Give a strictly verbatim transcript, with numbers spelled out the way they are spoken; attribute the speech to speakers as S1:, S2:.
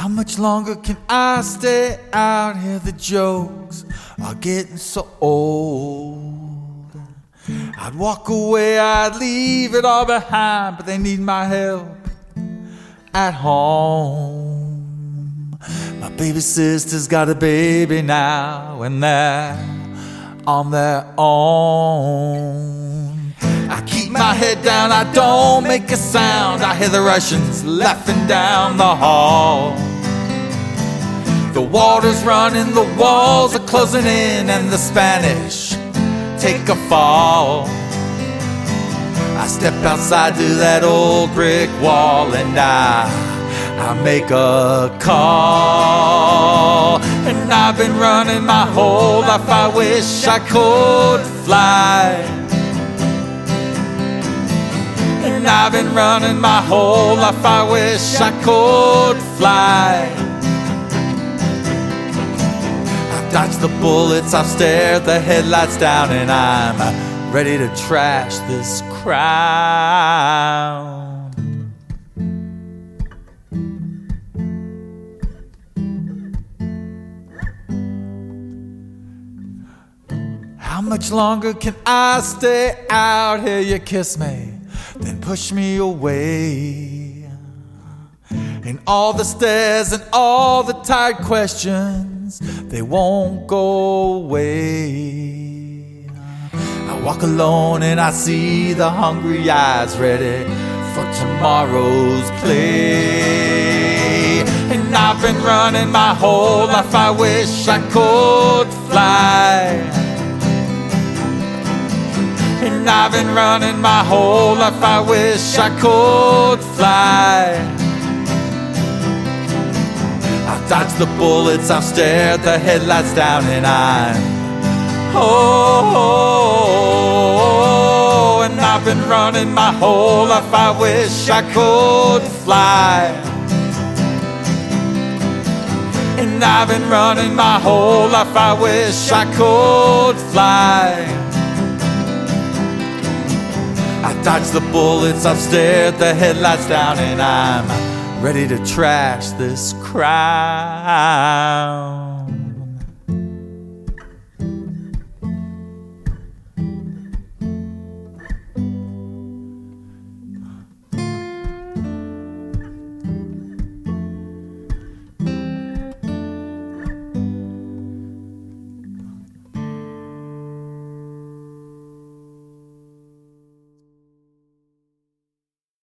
S1: much longer can I stay out here? The jokes are getting so old. I'd walk away, I'd leave it all behind, but they need my help at home. My baby sister's got a baby now, and they're on their own. I keep my head down, I don't make a sound. I hear the Russians laughing down the hall. The water's running, the walls are closing in, and the Spanish take a fall. I step outside to that old brick wall, and I, I make a call. And I've been running my whole life, I wish I could fly. And I've been running my whole life, I wish I could fly. I've dodged the bullets, I've stared the headlights down, and I'm ready to trash this crowd. How much longer can I stay out here? You kiss me, then push me away, and all the stares and all the tired questions, they won't go away. I walk alone and I see the hungry eyes ready for tomorrow's play. And I've been running my whole life, I wish I could fly. And I've been running my whole life, I wish I could fly. I've dodged the bullets, I've stared the headlights down, and I'm oh, oh, and I've been running my whole life, I wish I could fly. And I've been running my whole life, I wish I could fly. I've dodged the bullets, I've stared the headlights down, and I'm ready to trash this crowd.